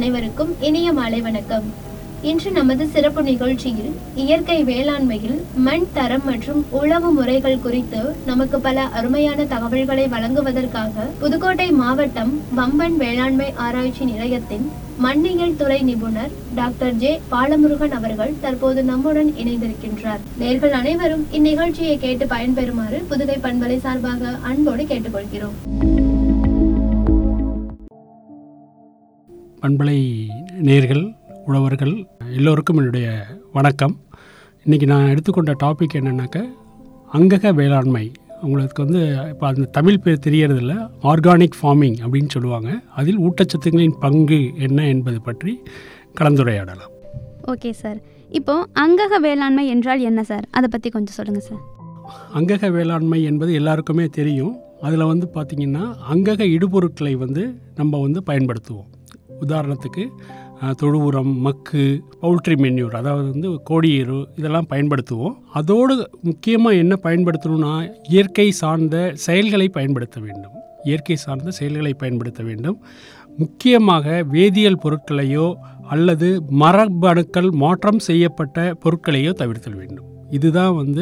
அனைவருக்கும் இனிய மாலை வணக்கம். இன்று நமது சிறப்பு நிகழ்ச்சியில் இயற்கை வேளாண்மையில் மண் தரம் மற்றும் உழவு முறைகள் குறித்து நமக்கு பல அருமையான தகவல்களை வழங்குவதற்காக புதுக்கோட்டை மாவட்டம் வம்பன் வேளாண்மை ஆராய்ச்சி நிலையத்தின் மண்ணியல் துறை நிபுணர் டாக்டர் ஜே பாலமுருகன் அவர்கள் தற்போது நம்முடன் இணைந்திருக்கின்றார். நேயர்கள் அனைவரும் இந்நிகழ்ச்சியை கேட்டு பயன்பெறுமாறு புதுகை பண்பலை சார்பாக அன்போடு கேட்டுக்கொள்கிறோம். பண்பலை நேயர்கள், உழவர்கள் எல்லோருக்கும் என்னுடைய வணக்கம். இன்றைக்கி நான் எடுத்துக்கொண்ட டாபிக் என்னென்னாக்க அங்கக வேளாண்மை. உங்களுக்கு இப்போ அந்த தமிழ் பேர் தெரியறதில்ல, ஆர்கானிக் ஃபார்மிங் அப்படின்னு சொல்லுவாங்க. அதில் ஊட்டச்சத்துக்களின் பங்கு என்ன என்பது பற்றி கலந்துரையாடலாம். ஓகே சார், இப்போது அங்கக வேளாண்மை என்றால் என்ன சார், அதை பற்றி கொஞ்சம் சொல்லுங்கள் சார். அங்கக வேளாண்மை என்பது எல்லாருக்குமே தெரியும். அதில் பார்த்திங்கன்னா அங்கக இடுபொருட்களை நம்ம பயன்படுத்துவோம். உதாரணத்துக்கு தொழு உரம், மக்கு, பவுல்ட்ரி மென்யூர், அதாவது கோழி எரு, இதெல்லாம் பயன்படுத்துவோம். அதோடு முக்கியமாக என்ன பயன்படுத்தணும்னா இயற்கை சார்ந்த செயல்களை பயன்படுத்த வேண்டும். இயற்கை சார்ந்த செயல்களை பயன்படுத்த வேண்டும். முக்கியமாக வேதியியல் பொருட்களையோ அல்லது மரபணுக்கள் மாற்றம் செய்யப்பட்ட பொருட்களையோ தவிர்த்தல் வேண்டும். இதுதான்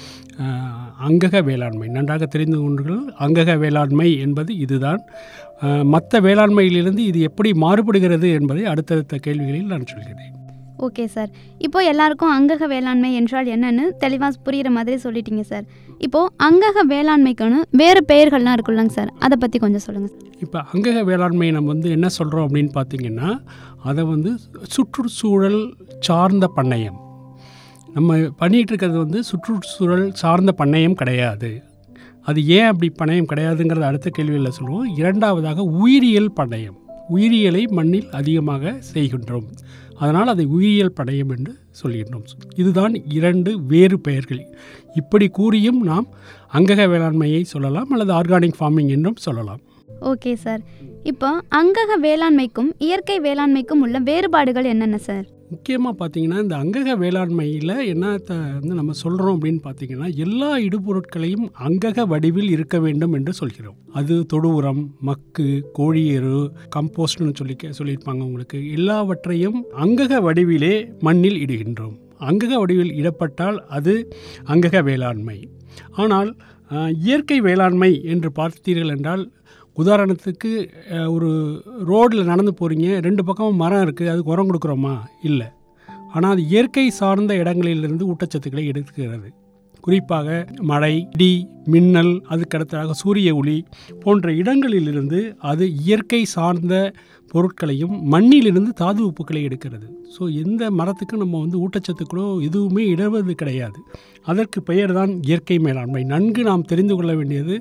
அங்கக வேளாண்மை. நன்றாக தெரிந்து கொண்டீர்கள், அங்கக வேளாண்மை என்பது இதுதான். மற்ற வேளாண்மையிலிருந்து இது எப்படி மாறுபடுகிறது என்பதை அடுத்தடுத்த கேள்விகளில் நான் சொல்கிறேன். ஓகே சார், இப்போது எல்லாருக்கும் அங்கக வேளாண்மை என்றால் என்னன்னு தெளிவாக புரிகிற மாதிரி சொல்லிட்டீங்க சார். இப்போது அங்கக வேளாண்மைக்கான வேறு பெயர்கள்லாம் இருக்குல்லங்க சார், அதை பற்றி கொஞ்சம் சொல்லுங்கள். இப்போ அங்கக வேளாண்மை நம்ம என்ன சொல்கிறோம் அப்படின்னு பார்த்திங்கன்னா, அதை சுற்றுச்சூழல் சார்ந்த பண்ணையம். நம்ம பண்ணிகிட்டு இருக்கிறது சுற்றுச்சூழல் சார்ந்த பண்ணையம் கிடையாது. அது ஏன் அப்படி பண்ணையம் கிடையாதுங்கிறத அடுத்த கேள்வியில் சொல்லுவோம். இரண்டாவதாக உயிரியல் பண்ணையம். உயிரியலை மண்ணில் அதிகமாக செய்கின்றோம், அதனால் அதை உயிரியல் பண்ணையம் என்று சொல்கின்றோம். இதுதான் இரண்டு வேறு பெயர்கள். இப்படி கூறியும் நாம் அங்கக வேளாண்மையை சொல்லலாம் அல்லது ஆர்கானிக் ஃபார்மிங் என்றும் சொல்லலாம். ஓகே சார், இப்போ அங்கக வேளாண்மைக்கும் இயற்கை வேளாண்மைக்கும் உள்ள வேறுபாடுகள் என்னென்ன சார்? முக்கியமாக பார்த்திங்கன்னா, இந்த அங்கக வேளாண்மையில் என்னத்தை நம்ம சொல்கிறோம் அப்படின்னு பார்த்திங்கன்னா, எல்லா இடுபொருட்களையும் அங்கக வடிவில் இருக்க வேண்டும் என்று சொல்கிறோம். அது தொழு உரம், மக்கு, கோழி எரு, கம்போஸ்ட்னு சொல்லியிருப்பாங்க உங்களுக்கு. எல்லாவற்றையும் அங்கக வடிவிலே மண்ணில் இடுகின்றோம். அங்கக வடிவில் இடப்பட்டால் அது அங்கக வேளாண்மை. ஆனால் இயற்கை வேளாண்மை என்று பார்த்தீர்கள் என்றால், உதாரணத்துக்கு ஒரு ரோடில் நடந்து போகிறீங்க, ரெண்டு பக்கமும் மரம் இருக்குது, அதுக்கு உரம் கொடுக்குறோமா? இல்லை. ஆனால் அது இயற்கை சார்ந்த இடங்களிலிருந்து ஊட்டச்சத்துக்களை எடுக்கிறது. குறிப்பாக மழை, இடி, மின்னல், அதுக்கடுத்ததாக சூரிய ஒளி போன்ற இடங்களிலிருந்து அது இயற்கை சார்ந்த பொருட்களையும் மண்ணிலிருந்து தாது உப்புக்களை எடுக்கிறது. ஸோ எந்த மரத்துக்கும் நம்ம ஊட்டச்சத்துக்களோ எதுவுமே இடுவது கிடையாது. அதற்கு பெயர் தான் இயற்கை மேலாண்மை. நன்கு நாம் தெரிந்து கொள்ள வேண்டியது,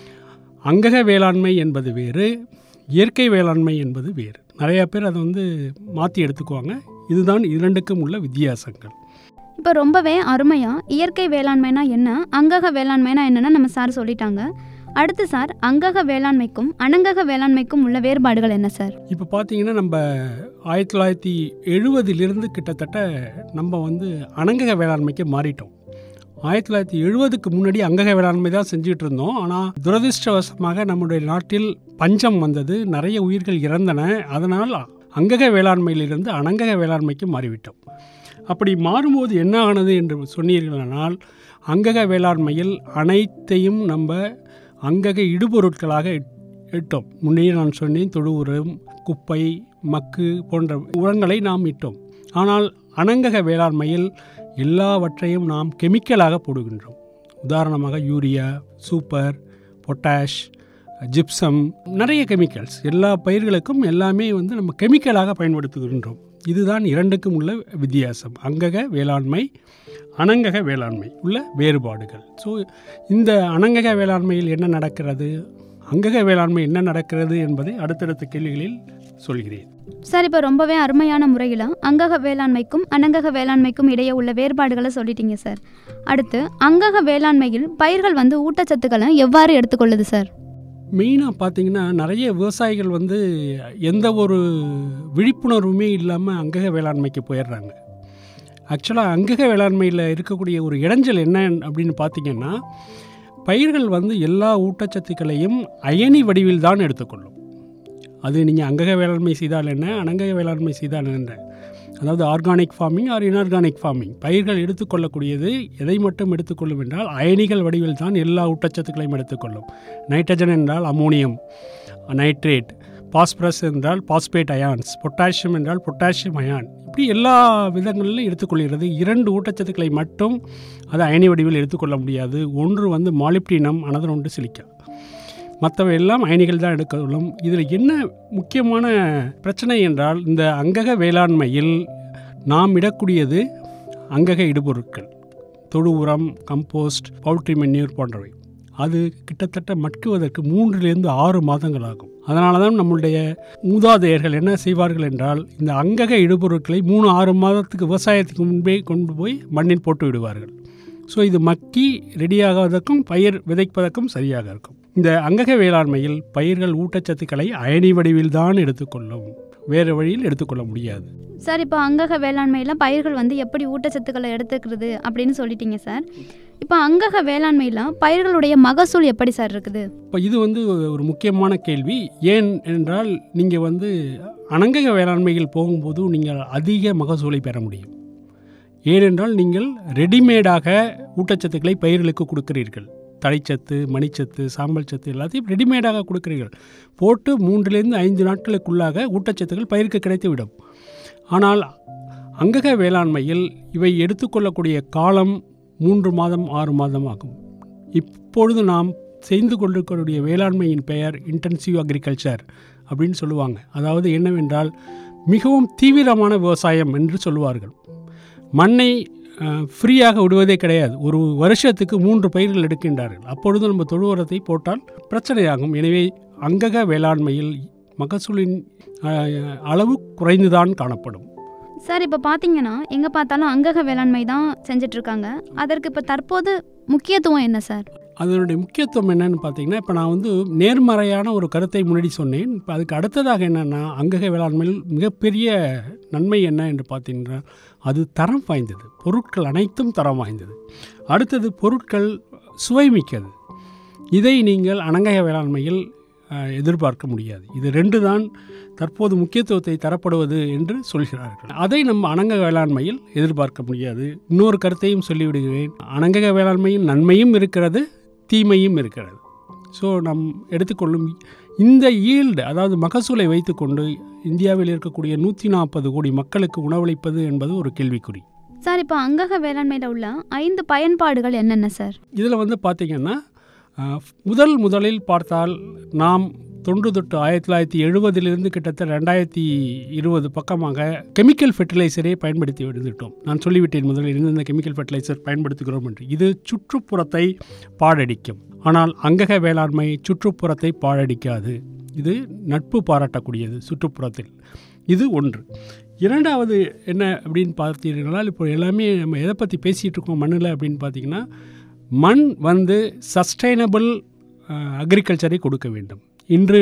அங்கக வேளாண்மை என்பது வேறு, இயற்கை வேளாண்மை என்பது வேறு. நிறையா பேர் அதை மாற்றி எடுத்துக்குவாங்க. இதுதான் இரண்டுக்கும் உள்ள வித்தியாசங்கள். இப்போ ரொம்பவே அருமையாக இயற்கை வேளாண்மைனா என்ன, அங்கக வேளாண்மைனா என்னென்னா நம்ம சார் சொல்லிட்டாங்க. அடுத்து சார், அங்கக வேளாண்மைக்கும் அனங்கக வேளாண்மைக்கும் உள்ள வேறுபாடுகள் என்ன சார்? இப்போ பார்த்தீங்கன்னா, நம்ம 1970 கிட்டத்தட்ட நம்ம அனங்கக வேளாண்மைக்கு மாறிட்டோம். 1970க்கு முன்னாடி அங்கக வேளாண்மை தான் செஞ்சுட்டு இருந்தோம். ஆனால் துரதிருஷ்டவசமாக நம்முடைய நாட்டில் பஞ்சம் வந்தது, நிறைய உயிர்கள் இறந்தன. அதனால் அங்கக வேளாண்மையிலிருந்து அனங்கக வேளாண்மைக்கு மாறிவிட்டோம். அப்படி மாறும்போது என்ன ஆனது என்று சொன்னீர்களானால், அங்கக வேளாண்மையில் அனைத்தையும் நம்ம அங்கக இடுபொருட்களாக இட்டோம். முன்னே நான் சொன்னேன், தொழு உரம், குப்பை, மக்கு போன்ற உரங்களை நாம் இட்டோம். ஆனால் அனங்கக வேளாண்மையில் எல்லாவற்றையும் நாம் கெமிக்கலாக போடுகின்றோம். உதாரணமாக யூரியா, சூப்பர், பொட்டாஷ், ஜிப்சம், நிறைய கெமிக்கல்ஸ். எல்லா பயிர்களுக்கும் எல்லாமே நம்ம கெமிக்கலாக பயன்படுத்துகின்றோம். இதுதான் இரண்டுக்கும் உள்ள வித்தியாசம். அங்கக வேளாண்மை, அனங்கக வேளாண்மை உள்ள வேறுபாடுகள். ஸோ இந்த அனங்கக வேளாண்மையில் என்ன நடக்கிறது, அங்கக வேளாண்மை என்ன நடக்கிறது என்பதை அடுத்தடுத்த கேள்விகளில் சொல்கிறேன். சார், இப்போ ரொம்பவே அருமையான முறையில் அங்கக வேளாண்மைக்கும் அனங்கக வேளாண்மைக்கும் இடையே உள்ள வேறுபாடுகளை சொல்லிட்டீங்க சார். அடுத்து, அங்கக வேளாண்மையில் பயிர்கள் ஊட்டச்சத்துக்களை எவ்வாறு எடுத்துக்கொள்ளுது சார்? மெயினாக பார்த்தீங்கன்னா, நிறைய விவசாயிகள் எந்த ஒரு விழிப்புணர்வுமே இல்லாமல் அங்கக வேளாண்மைக்கு போயிடுறாங்க. ஆக்சுவலாக அங்கக வேளாண்மையில் இருக்கக்கூடிய ஒரு இடைஞ்சல் என்ன அப்படின்னு பார்த்திங்கன்னா, பயிர்கள் எல்லா ஊட்டச்சத்துக்களையும் அயனி வடிவில் தான் எடுத்துக்கொள்ளும். அது நீங்கள் அங்கக வேளாண்மை செய்தால் என்ன, அனங்கக வேளாண்மை செய்தால் என்ன, அதாவது organic farming or inorganic farming. பயிர்கள் எடுத்துக்கொள்ளக்கூடியது எதை மட்டும் எடுத்துக்கொள்ளும் என்றால் அயனிகள் வடிவில் தான் எல்லா ஊட்டச்சத்துக்களையும் எடுத்துக்கொள்ளும். நைட்ரஜன் என்றால் அமோனியம் நைட்ரேட், பாஸ்பரஸ் என்றால் பாஸ்பேட் அயான்ஸ், பொட்டாசியம் என்றால் பொட்டாசியம் அயான், இப்படி எல்லா விதங்களிலும் எடுத்துக்கொள்கிறது. 2 ஊட்டச்சத்துக்களை மட்டும் அது அயனி வடிவில் எடுத்துக்கொள்ள முடியாது. ஒன்று வந்து மாலிப்டினம், அனதர் ஒன்று சிலிக்கா. மற்றவை எல்லாம் அயனிகள் தான் எடுக்கொள்ளும். இதில் என்ன முக்கியமான பிரச்சனை என்றால் இந்த அங்கக வேளாண்மையில் நாம் இடக்கூடியது அங்கக இடுபொருட்கள், தொழு உரம், கம்போஸ்ட், பவுல்ட்ரி மென்யூர் போன்றவை. அது கிட்டத்தட்ட மட்குவதற்கு 3 to 6 மாதங்கள் ஆகும். அதனால தான் நம்முடைய மூதாதையர்கள் என்ன செய்வார்கள் என்றால் இந்த அங்கக இடுபொருட்களை 3-6 மாதத்துக்கு விவசாயத்துக்கு முன்பே கொண்டு போய் மண்ணில் போட்டு விடுவார்கள். ஸோ இது மக்கி ரெடியாகாதற்கும் பயிர் விதைப்பதற்கும் சரியாக இருக்கும். இந்த அங்கக வேளாண்மையில் பயிர்கள் ஊட்டச்சத்துக்களை அயனி வடிவில் தான் எடுத்துக்கொள்ளும், வேறு வழியில் எடுத்துக்கொள்ள முடியாது. சார், இப்போ அங்கக வேளாண்மையில் பயிர்கள் வந்து எப்படி ஊட்டச்சத்துக்களை எடுத்துக்கிறது அப்படின்னு சொல்லிட்டீங்க சார். இப்போ அங்கக வேளாண்மையில் பயிர்களுடைய மகசூல் எப்படி சார் இருக்குது? இப்போ இது வந்து ஒரு முக்கியமான கேள்வி. ஏன் என்றால் நீங்கள் வந்து அனங்கக வேளாண்மையில் போகும்போது நீங்கள் அதிக மகசூலை பெற முடியும். ஏனென்றால் நீங்கள் ரெடிமேடாக ஊட்டச்சத்துக்களை பயிர்களுக்கு கொடுக்கிறீர்கள். தழைச்சத்து, மணிச்சத்து, சாம்பல் சத்து எல்லாத்தையும் ரெடிமேடாக கொடுக்கிறீர்கள். போட்டு 3 to 5 நாட்களுக்குள்ளாக ஊட்டச்சத்துக்கள் பயிருக்கு கிடைத்துவிடும். ஆனால் அங்கக வேளாண்மையில் இவை எடுத்துக்கொள்ளக்கூடிய காலம் 3 மாதம் 6 மாதம் ஆகும். இப்பொழுது நாம் செய்து கொண்டிருக்கக்கூடிய வேளாண்மையின் பெயர் இன்டென்சிவ் அக்ரிகல்ச்சர் அப்படின்னு சொல்லுவாங்க. அதாவது என்னவென்றால் மிகவும் தீவிரமான விவசாயம் என்று சொல்லுவார்கள். மண்ணை ஃப்ரீயாக விடுவதே கிடையாது. ஒரு வருஷத்துக்கு 3 பயிர்கள் எடுக்கின்றார்கள். அப்பொழுது நம்ம தொழு உரத்தை போட்டால் பிரச்சனையாகும். எனவே அங்கக வேளாண்மையில் மகசூலின் அளவு குறைந்துதான் காணப்படும். சார், இப்போ பார்த்தீங்கன்னா எங்கே பார்த்தாலும் அங்கக வேளாண்மை தான் செஞ்சிட்ருக்காங்க. அதற்கு இப்போ தற்போது முக்கியத்துவம் என்ன சார்? அதனுடைய முக்கியத்துவம் என்னன்னு பார்த்தீங்கன்னா, இப்போ நான் வந்து நேர்மறையான ஒரு கருத்தை முன்னாடி சொன்னேன். இப்போ அதுக்கு அடுத்ததாக என்னென்னா அங்கக வேளாண்மையில் மிகப்பெரிய நன்மை என்ன என்று பார்த்தீங்கன்னா அது தரம் வாய்ந்தது. பொருட்கள் அனைத்தும் தரம் வாய்ந்தது. அடுத்தது பொருட்கள் சுவைமிக்கது. இதை நீங்கள் அனங்கக வேளாண்மையில் எதிர்பார்க்க முடியாது. இது 2 தான் தற்போது முக்கியத்துவத்தை தரப்படுவது என்று சொல்கிறார்கள். அதை நம்ம அனங்கக வேளாண்மையில் எதிர்பார்க்க முடியாது. இன்னொரு கருத்தையும் சொல்லிவிடுகிறேன். அனங்கக வேளாண்மையில் நன்மையும் இருக்கிறது, தீமையும் இருக்கிறது. ஸோ நம் எடுத்துக்கொள்ளும் இந்த ஈல்டு, அதாவது மகசூலை வைத்துக்கொண்டு இந்தியாவில் இருக்கக்கூடிய 140 கோடி மக்களுக்கு உணவளிப்பது என்பது ஒரு கேள்விக்குறி. சார், இப்போ அங்கக வேளாண்மையில் உள்ள 5 பயன்பாடுகள் என்னென்ன சார்? இதில் வந்து பார்த்திங்கன்னா முதலில் பார்த்தால் நாம் தொன்று தொட்டு 1970 கிட்டத்தட்ட 2020 பக்கமாக கெமிக்கல் ஃபெர்டிலைசரே பயன்படுத்தி வந்துவிட்டோம். நான் சொல்லிவிட்டேன் முதலில் இந்த கெமிக்கல் ஃபெர்டிலைசர் பயன்படுத்துகிறோம் என்று. இது சுற்றுப்புறத்தை பாழடிக்கும். ஆனால் அங்கக வேளாண்மை சுற்றுப்புறத்தை பாழடிக்காது. இது நட்பு பாராட்டக்கூடியது சுற்றுப்புறத்தில். இது ஒன்று. இரண்டாவது என்ன அப்படின்னு பார்த்தீங்கன்னா, இப்போ எல்லாமே நம்ம எதை பற்றி பேசிகிட்டு இருக்கோம் மண்ணில் அப்படின்னு பார்த்திங்கன்னா, மண் வந்து சஸ்டைனபிள் அக்ரிகல்ச்சரை கொடுக்க வேண்டும். இன்று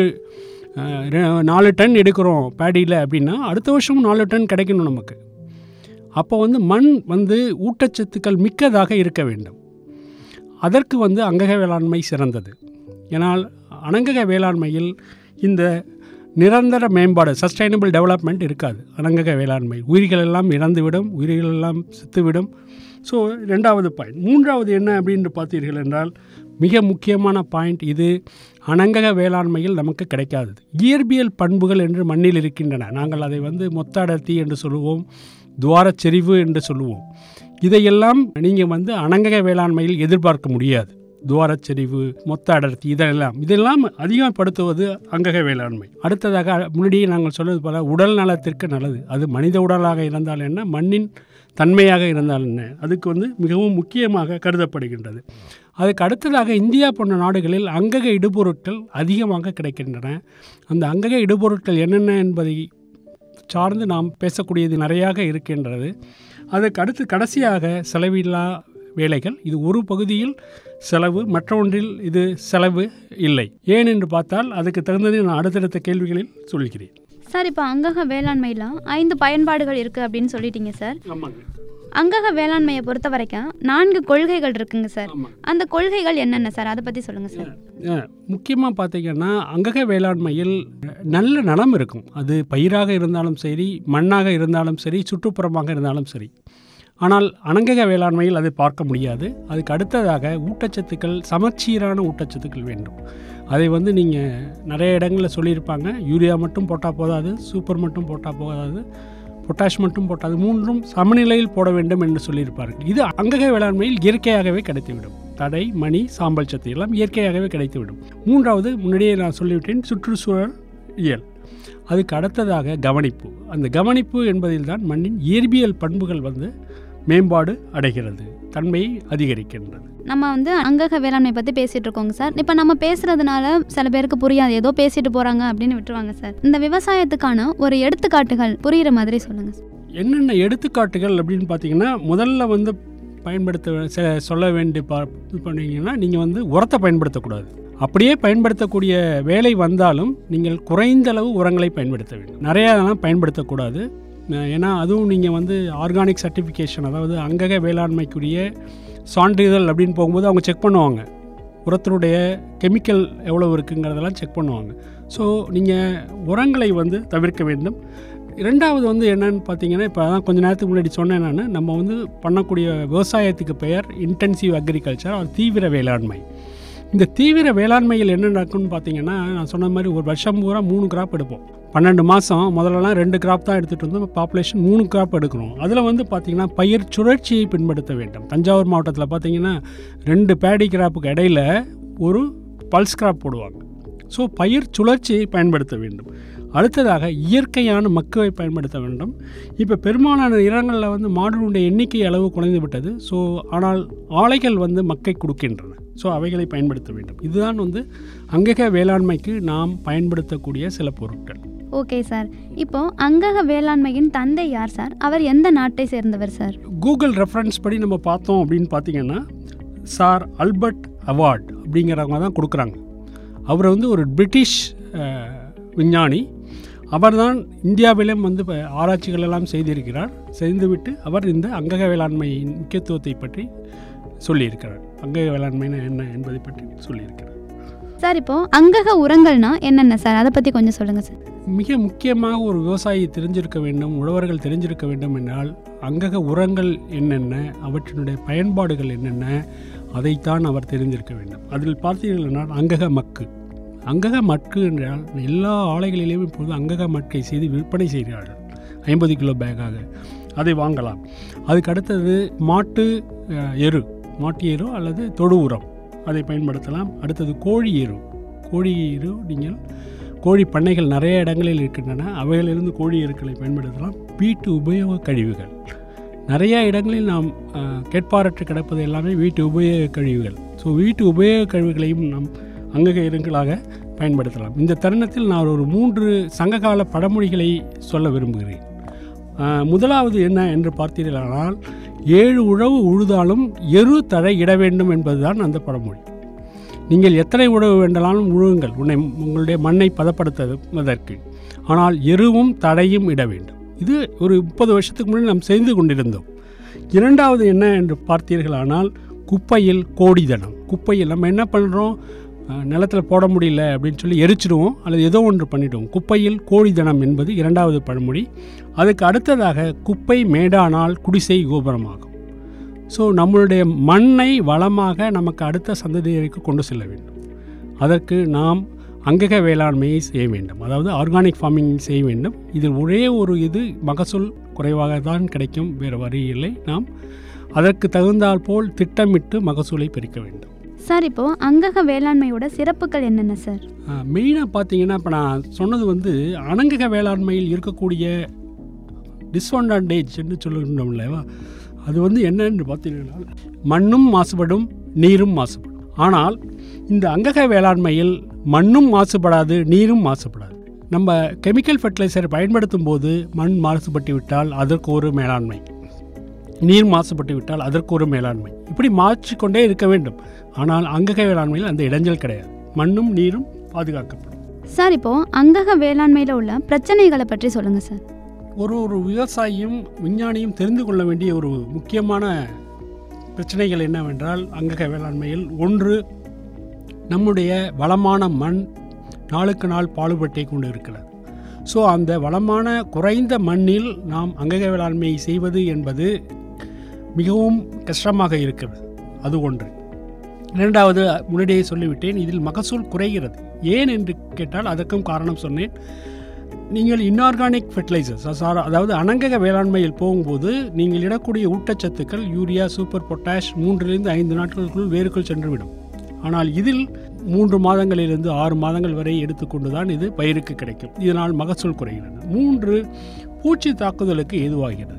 4 டன் எடுக்கிறோம் பேடியில் அப்படின்னா அடுத்த வருஷமும் 4 டன் கிடைக்கணும் நமக்கு. அப்போ வந்து மண் வந்து ஊட்டச்சத்துக்கள் மிக்கதாக இருக்க வேண்டும். அதற்கு வந்து அங்கக வேளாண்மை சிறந்தது. ஏன்னால் அனங்கக வேளாண்மையில் இந்த நிரந்தர மேம்பாடு, சஸ்டைனபிள் டெவலப்மெண்ட் இருக்காது. அனங்கக வேளாண்மை உயிர்கள் எல்லாம் இறந்துவிடும், உயிர்கள் எல்லாம் செத்துவிடும். ஸோ 2வது பாயிண்ட். 3வது என்ன அப்படின்னு பார்த்தீர்கள் என்றால் மிக முக்கியமான பாயிண்ட், இது அனங்கக வேளாண்மையில் நமக்கு கிடைக்காதது. இயற்பியல் பண்புகள் என்று மண்ணில் இருக்கின்றன. நாங்கள் அதை வந்து மொத்த அடர்த்தி என்று சொல்லுவோம், துவாரச்செறிவு என்று சொல்லுவோம். இதையெல்லாம் நீங்கள் வந்து அனங்கக வேளாண்மையில் எதிர்பார்க்க முடியாது. துவாரச்செறிவு, மொத்த அடர்த்தி, இதெல்லாம் அதிகப்படுத்துவது அங்கக வேளாண்மை. அடுத்ததாக முன்னாடியே நாங்கள் சொன்னது போல உடல் நலத்திற்கு நல்லது. அது மனித உடலாக இருந்தால் என்ன, மண்ணின் தன்மையாக இருந்தால் என்ன, அதுக்கு வந்து மிகவும் முக்கியமாக கருதப்படுகின்றது. அதுக்கு அடுத்ததாக இந்தியா போன்ற நாடுகளில் அங்கக இடுபொருட்கள் அதிகமாக கிடைக்கின்றன. அந்த அங்கக இடுபொருட்கள் என்னென்ன என்பதை சார்ந்து நாம் பேசக்கூடியது நிறையாக இருக்கின்றது. அதுக்கு அடுத்து கடைசியாக செலவில்லா வேலைகள். இது ஒரு பகுதியில் செலவு, மற்றொன்றில் இது செலவு இல்லை. ஏன் என்று பார்த்தால் அதுக்கு தகுந்ததை நான் அடுத்தடுத்த கேள்விகளில் சொல்கிறேன். சார், இப்போ அங்கக வேளாண்மையில் 5 பயன்பாடுகள் இருக்குது அப்படின்னு சொல்லிட்டீங்க சார். ஆமாங்க. அங்கக வேளாண்மையை பொறுத்த வரைக்கும் 4 கொள்கைகள் இருக்குங்க சார். அந்த கொள்கைகள் என்னென்ன சார், அதை பற்றி சொல்லுங்கள் சார். முக்கியமாக பார்த்தீங்கன்னா அங்கக வேளாண்மையில் நல்ல நலம் இருக்கும். அது பயிராக இருந்தாலும் சரி, மண்ணாக இருந்தாலும் சரி, சுற்றுப்புறமாக இருந்தாலும் சரி. ஆனால் அனங்கக வேளாண்மையில் அதை பார்க்க முடியாது. அதுக்கு அடுத்ததாக ஊட்டச்சத்துக்கள், சமச்சீரான ஊட்டச்சத்துக்கள் வேண்டும். அதை நீங்கள் நிறைய இடங்களில் சொல்லியிருப்பாங்க. யூரியா மட்டும் போட்டால் போதாது, சூப்பர் மட்டும் போட்டால் போதாது, பொட்டாஷ் மட்டும் போட்டாது, 3ம் சமநிலையில் போட வேண்டும் என்று சொல்லியிருப்பார்கள். இது அங்கக வேளாண்மையில் இயற்கையாகவே கிடைத்துவிடும். தடை, மணி, சாம்பல் சத்து எல்லாம் இயற்கையாகவே கிடைத்துவிடும். 3வது முன்னாடியே நான் சொல்லிவிட்டேன், சுற்றுச்சூழல் இயல். அதுக்கு அடுத்ததாக கவனிப்பு. அந்த கவனிப்பு என்பதில் தான் மண்ணின் இயற்பியல் பண்புகள் மேம்பாடு அடைகிறது, தன்மையை அதிகரிக்கின்றது. நம்ம அங்கக வேளாண்மை பற்றி பேசிகிட்டு இருக்கோங்க சார். இப்போ நம்ம பேசுகிறதுனால சில பேருக்கு புரியாது, ஏதோ பேசிட்டு போகிறாங்க அப்படின்னு விட்டுருவாங்க சார். இந்த விவசாயத்துக்கான ஒரு எடுத்துக்காட்டுகள் புரிகிற மாதிரி சொல்லுங்கள் சார். என்னென்ன எடுத்துக்காட்டுகள் அப்படின்னு பார்த்தீங்கன்னா, முதல்ல பயன்படுத்த சொல்ல வேண்டிய பண்ணீங்கன்னா, நீங்கள் உரத்தை பயன்படுத்தக்கூடாது. அப்படியே பயன்படுத்தக்கூடிய வேலை வந்தாலும் நீங்கள் குறைந்த அளவு உரங்களை பயன்படுத்த வேண்டும். நிறையா பயன்படுத்தக்கூடாது. ஏன்னா அதுவும் நீங்கள் ஆர்கானிக் சர்டிஃபிகேஷன், அதாவது அங்கக வேளாண்மைக்குரிய சான்றிதழ் அப்படின்னு போகும்போது அவங்க செக் பண்ணுவாங்க. உரத்தினுடைய கெமிக்கல் எவ்வளோ இருக்குங்கிறதெல்லாம் செக் பண்ணுவாங்க. ஸோ நீங்கள் உரங்களை தவிர்க்க வேண்டும். 2வது என்னன்னு பார்த்தீங்கன்னா, இப்போ அதான் கொஞ்சம் நேரத்துக்கு முன்னாடி சொன்னேன் நான், நம்ம பண்ணக்கூடிய விவசாயத்துக்கு பெயர் இன்டென்சிவ் அக்ரிகல்ச்சர், அது தீவிர வேளாண்மை. இந்த தீவிர வேளாண்மையில் என்ன நடக்கும்னு பார்த்தீங்கன்னா, நான் சொன்ன மாதிரி ஒரு வருஷம் பூரா 3 கிராப் எடுப்போம். 12 மாதம் முதல்லலாம் 2 கிராப் தான் எடுத்துகிட்டு இருந்தோம். பாப்புலேஷன் 3 கிராப் எடுக்கணும். அதில் பார்த்தீங்கன்னா பயிர் சுழற்சியை பின்படுத்த வேண்டும். தஞ்சாவூர் மாவட்டத்தில் பார்த்தீங்கன்னா 2 பேடி கிராப்புக்கு இடையில் ஒரு பல்ஸ் கிராப் போடுவாங்க. ஸோ பயிர் சுழற்சியை பயன்படுத்த வேண்டும். அடுத்ததாக இயற்கையான மக்குவை பயன்படுத்த வேண்டும். இப்போ பெரும்பாலான இடங்களில் மாடுகளுடைய எண்ணிக்கை அளவு குறைந்து விட்டது. ஸோ ஆனால் ஆலைகள் மக்கை கொடுக்கின்றன. ஸோ அவைகளை பயன்படுத்த வேண்டும். இதுதான் அங்கக வேளாண்மைக்கு நாம் பயன்படுத்தக்கூடிய சில பொருட்கள். Okay sir. இப்போ அங்கக வேளாண்மையின் தந்தை யார் சார்? அவர் எந்த நாட்டை சேர்ந்தவர் சார்? கூகுள் ரெஃபரன்ஸ் படி நம்ம பார்த்தோம் அப்படின்னு பார்த்தீங்கன்னா, சார் ஆல்பர்ட் அவார்ட் அப்படிங்கிறவங்க தான் கொடுக்குறாங்க. அவர் ஒரு பிரிட்டிஷ் விஞ்ஞானி. அவர்தான் இந்தியாவிலும் ஆராய்ச்சிகள் எல்லாம் செய்துவிட்டு அவர் இந்த அங்கக வேளாண்மையின் முக்கியத்துவத்தை பற்றி சொல்லியிருக்கிறார். அங்கக வேளாண்மைனா என்ன என்பதை பற்றி சொல்லியிருக்கிறார். சார், இப்போது அங்கக உரங்கள்னா என்னென்ன சார், அதை பற்றி கொஞ்சம் சொல்லுங்கள் சார். மிக முக்கியமாக ஒரு விவசாயி தெரிஞ்சிருக்க வேண்டும், உழவர்கள் தெரிஞ்சிருக்க வேண்டும் என்றால் அங்கக உரங்கள் என்னென்ன, அவற்றினுடைய பயன்பாடுகள் என்னென்ன, அதைத்தான் அவர் தெரிந்திருக்க வேண்டும். அதில் பார்த்தீர்கள் அங்கக மக்கு. அங்கக மக்கு என்றால் எல்லா ஆலைகளிலேயும் இப்போது அங்கக மட்கை செய்து விற்பனை செய்கிறார்கள். 50 கிலோ பேக்காக அதை வாங்கலாம். அதுக்கு அடுத்தது மாட்டு எரு அல்லது தொடு உரம், அதை பயன்படுத்தலாம். அடுத்தது கோழி எரு. நீங்கள் கோழி பண்ணைகள் நிறைய இடங்களில் இருக்கின்றன, அவைகளிலிருந்து கோழி எருக்களை பயன்படுத்தலாம். வீட்டு உபயோக கழிவுகள் நிறைய இடங்களில் நாம் கேட்பாரற்று கிடப்பது எல்லாமே வீட்டு உபயோக கழிவுகள். ஸோ வீட்டு உபயோக கழிவுகளையும் நாம் அங்கக எருக்களாக பயன்படுத்தலாம். இந்த தருணத்தில் நான் ஒரு 3 சங்ககால பழமொழிகளை சொல்ல விரும்புகிறேன். முதலாவது என்ன என்று பார்த்தீர்களானால், 7 உழவு உழுதாலும் எரு தழை இட வேண்டும் என்பதுதான் அந்த பழமொழி. நீங்கள் எத்தனை உழவு வேண்டாலும் உழுவுங்கள் உங்களுடைய மண்ணை பதப்படுத்துவதற்கு, ஆனால் எருவும் தழையும் இட வேண்டும். இது ஒரு 30 வருஷத்துக்கு முன்னாடி நாம் செய்து கொண்டிருந்தோம். 2வது என்ன என்று பார்த்தீர்களானால், குப்பையில் கோடிதனம். குப்பையில் நம்ம என்ன பண்ணுறோம், நிலத்தில் போட முடியல அப்படின்னு சொல்லி எரிச்சிடுவோம் அல்லது ஏதோ ஒன்று பண்ணிவிடுவோம். குப்பையில் கோடிதனம் என்பது 2வது பழமொழி. அதுக்கு அடுத்ததாக குப்பை மேடானால் குடிசை கோபுரமாகும். ஸோ நம்மளுடைய மண்ணை வளமாக நமக்கு அடுத்த சந்ததியருக்கு கொண்டு செல்ல வேண்டும். அதற்கு நாம் அங்கக வேளாண்மையை செய்ய வேண்டும், அதாவது ஆர்கானிக் ஃபார்மிங் செய்ய வேண்டும். இதில் ஒரே ஒரு மகசூல் குறைவாக தான் கிடைக்கும், வேறு வழி இல்லை. நாம் அதற்கு தகுந்தால் போல் திட்டமிட்டு மகசூலை பெருக்க வேண்டும். சார், இப்போது அங்கக வேளாண்மையோட சிறப்புகள் என்னென்ன சார்? மெயினாக பார்த்தீங்கன்னா, இப்போ நான் சொன்னது அனங்கக வேளாண்மையில் இருக்கக்கூடிய டிஸ்அட்வான்டேஜ் என்று சொல்லுகின்றோம் இல்லையா, அது என்னன்னு பார்த்தீங்கன்னா, மண்ணும் மாசுபடும், நீரும் மாசுபடும். ஆனால் இந்த அங்கக வேளாண்மையில் மண்ணும் மாசுபடாது, நீரும் மாசுபடாது. நம்ம கெமிக்கல் ஃபெர்டிலைசர் பயன்படுத்தும் போது மண் மாசுபட்டு விட்டால் அதற்கு ஒரு மேலாண்மை, நீர் மாசுபட்டு விட்டால் அதற்கு ஒரு மேலாண்மை, இப்படி மாற்றிக்கொண்டே இருக்க வேண்டும். ஆனால் அங்கக வேளாண்மையில் அந்த இடைஞ்சல் கிடையாது, மண்ணும் நீரும் பாதுகாக்கப்படும். சார் இப்போது அங்கக வேளாண்மையில் உள்ள பிரச்சனைகளை பற்றி சொல்லுங்கள் சார். ஒரு விவசாயியும் விஞ்ஞானியும் தெரிந்து கொள்ள வேண்டிய ஒரு முக்கியமான பிரச்சனைகள் என்னவென்றால் அங்கக வேளாண்மையில் ஒன்று, நம்முடைய வளமான மண் நாளுக்கு நாள் பாடுபட்டை கொண்டு இருக்கிறது. ஸோ அந்த வளமான குறைந்த மண்ணில் நாம் அங்கக வேளாண்மையை செய்வது என்பது மிகவும் கஷ்டமாக இருக்கிறது. அது ஒன்று. இரண்டாவது, முன்னாடியே சொல்லிவிட்டேன், இதில் மகசூல் குறைகிறது. ஏன் என்று கேட்டால் அதற்கும் காரணம் சொன்னேன். நீங்கள் இன்ஆர்கானிக் ஃபெர்டிலைசர்ஸ், அதாவது அனங்கக வேளாண்மையில் போகும்போது நீங்கள் இடக்கூடிய ஊட்டச்சத்துக்கள் யூரியா, சூப்பர் பொட்டாஷ் 3-5 நாட்களுக்குள் வேருக்குள் சென்றுவிடும். ஆனால் இதில் 3 மாதங்களிலிருந்து 6 மாதங்கள் வரை எடுத்துக்கொண்டு தான் இது பயிருக்கு கிடைக்கும். இதனால் மகசூல் குறைகிறது. 3, பூச்சி தாக்குதலுக்கு ஏதுவாகிறது.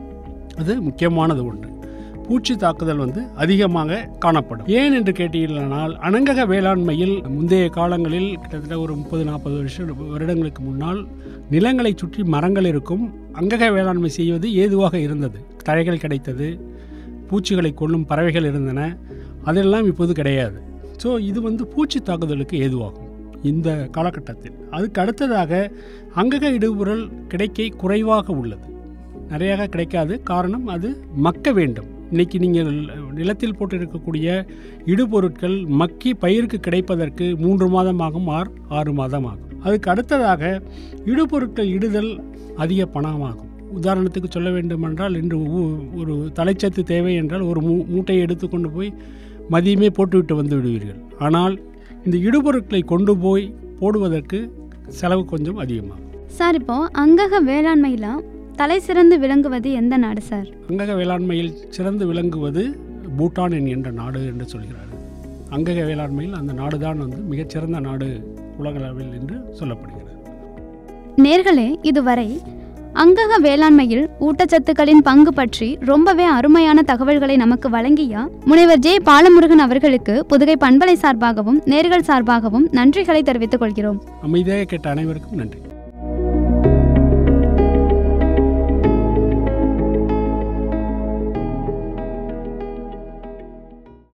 அது முக்கியமானது ஒன்று. பூச்சி தாக்குதல் அதிகமாக காணப்படும். ஏன் என்று கேட்டீர்களானால், அனங்கக வேளாண்மையில் முந்தைய காலங்களில் கிட்டத்தட்ட ஒரு 30-40 வருடங்களுக்கு முன்னால் நிலங்களை சுற்றி மரங்கள் இருக்கும். அங்கக வேளாண்மை செய்வது ஏதுவாக இருந்தது. தழைகள் கிடைத்தது, பூச்சிகளை கொல்லும் பறவைகள் இருந்தன. அதெல்லாம் இப்போது கிடையாது. ஸோ இது பூச்சி தாக்குதலுக்கு ஏதுவாகும் இந்த காலகட்டத்தில். அதுக்கு அடுத்ததாக அங்கக இடுபொருள் கிடைக்கை குறைவாக உள்ளது. நிறையாக கிடைக்காது. காரணம், அது மக்க வேண்டும். இன்றைக்கி நீங்கள் நிலத்தில் போட்டு இருக்கக்கூடிய இடுபொருட்கள் மக்கி பயிருக்கு கிடைப்பதற்கு 3 மாதமாகும், 6 மாதமாகும். அதுக்கு அடுத்ததாக இடுபொருட்கள் இடுதல் அதிக பணமாகும். உதாரணத்துக்கு சொல்ல வேண்டுமென்றால், இன்று ஒரு தலைச்சத்து தேவை என்றால் ஒரு மூட்டையை எடுத்துக்கொண்டு போய் மதியமே போட்டுவிட்டு வந்து விடுவீர்கள். ஆனால் இந்த இடுபொருட்களை கொண்டு போய் போடுவதற்கு செலவு கொஞ்சம் அதிகமாகும். சார் இப்போது அங்கக வேளாண்மையில் தலை சிறந்து விளங்குவது எந்த நாடு சார்? அங்கக வேளாண்மையில் சிறந்து விளங்குவது பூட்டான் என்கின்ற நாடு என்று சொல்கிறார்கள். அங்கக வேளாண்மையில் அந்த நாடு தான் மிகச்சிறந்த நாடு உலகளவில் என்று சொல்லப்படுகிறது. நேர்களே, இதுவரை அங்கக வேளாண்மையில் ஊட்டச்சத்துக்களின் பங்கு பற்றி ரொம்பவே அருமையான தகவல்களை நமக்கு வழங்கிய முனைவர் ஜே பாலமுருகன் அவர்களுக்கு புதுகை பண்பலை சார்பாகவும் நேர்கள் சார்பாகவும் நன்றிகளை தெரிவித்துக் கொள்கிறோம். அமைதியாக கேட்ட அனைவருக்கும் நன்றி.